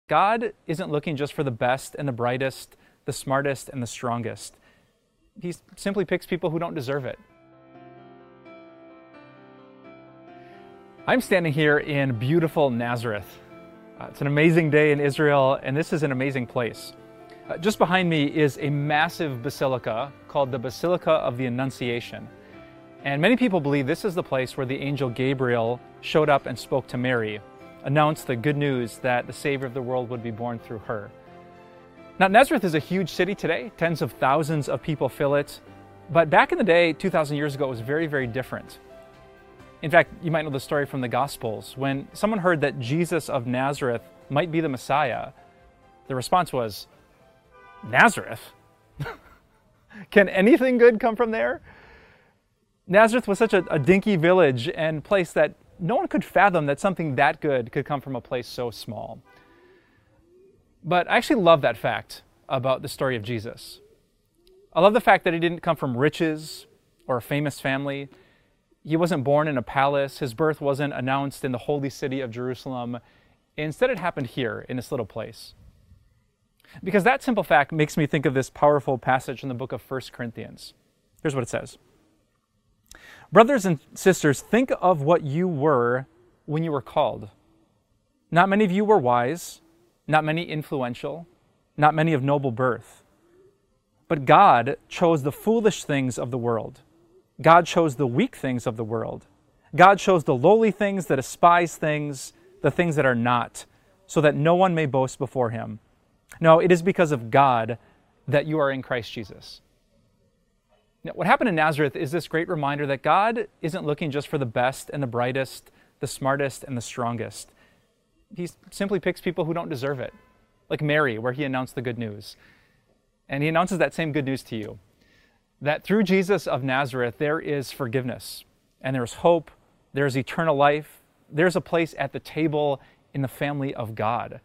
God isn't looking just for the best and the brightest, the smartest and the strongest. He simply picks people who don't deserve it. I'm standing here in beautiful Nazareth. It's an amazing day in Israel, and this is an amazing place. Just behind me is a massive basilica called the Basilica of the Annunciation. And many people believe this is the place where the angel Gabriel showed up and spoke to Mary, announced the good news that the Savior of the world would be born through her. Now, Nazareth is a huge city today. Tens of thousands of people fill it. But back in the day, 2,000 years ago, it was very, very different. In fact, you might know the story from the Gospels. When someone heard that Jesus of Nazareth might be the Messiah, the response was, "Nazareth? Can anything good come from there?" Nazareth was such a dinky village and place that no one could fathom that something that good could come from a place so small. But I actually love that fact about the story of Jesus. I love the fact that he didn't come from riches or a famous family. He wasn't born in a palace. His birth wasn't announced in the holy city of Jerusalem. Instead, it happened here in this little place. Because that simple fact makes me think of this powerful passage in the book of 1 Corinthians. Here's what it says. "Brothers and sisters, think of what you were when you were called. Not many of you were wise, not many influential, not many of noble birth. But God chose the foolish things of the world. God chose the weak things of the world. God chose the lowly things, the despised things, the things that are not, so that no one may boast before him. No, it is because of God that you are in Christ Jesus." Now, what happened in Nazareth is this great reminder that God isn't looking just for the best and the brightest, the smartest and the strongest. He simply picks people who don't deserve it, like Mary, where he announced the good news. And he announces that same good news to you, that through Jesus of Nazareth, there is forgiveness, and there's hope, there's eternal life, there's a place at the table in the family of God.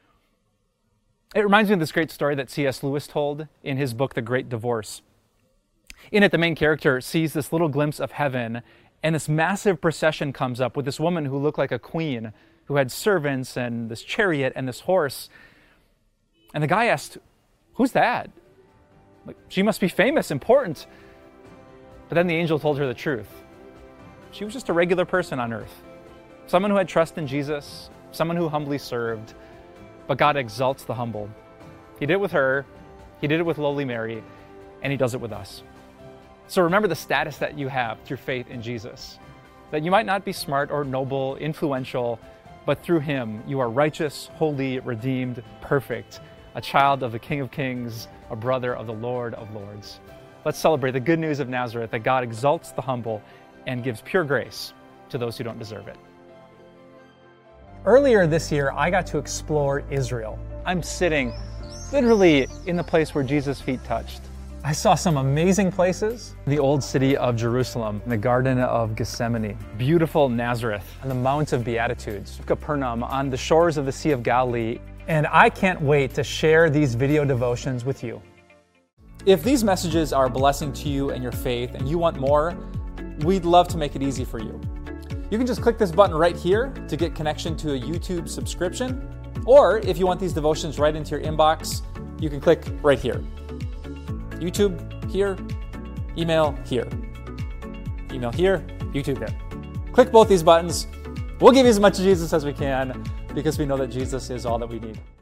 It reminds me of this great story that C.S. Lewis told in his book, The Great Divorce. In it, the main character sees this little glimpse of heaven, and this massive procession comes up with this woman who looked like a queen, who had servants and this chariot and this horse. And the guy asked, "Who's that? Like, she must be famous, important." But then the angel told her the truth. She was just a regular person on earth, someone who had trust in Jesus, someone who humbly served. But God exalts the humble. He did it with her, he did it with lowly Mary, and he does it with us. So remember the status that you have through faith in Jesus, that you might not be smart or noble, influential, but through him you are righteous, holy, redeemed, perfect, a child of the King of Kings, a brother of the Lord of Lords. Let's celebrate the good news of Nazareth, that God exalts the humble and gives pure grace to those who don't deserve it. Earlier this year, I got to explore Israel. I'm sitting literally in the place where Jesus' feet touched. I saw some amazing places. The old city of Jerusalem, the Garden of Gethsemane, beautiful Nazareth, and the Mount of Beatitudes, Capernaum, on the shores of the Sea of Galilee. And I can't wait to share these video devotions with you. If these messages are a blessing to you and your faith, and you want more, we'd love to make it easy for you. You can just click this button right here to get connection to a YouTube subscription. Or if you want these devotions right into your inbox, you can click right here. YouTube here, email here. Email here, YouTube there. Click both these buttons. We'll give you as much of Jesus as we can because we know that Jesus is all that we need.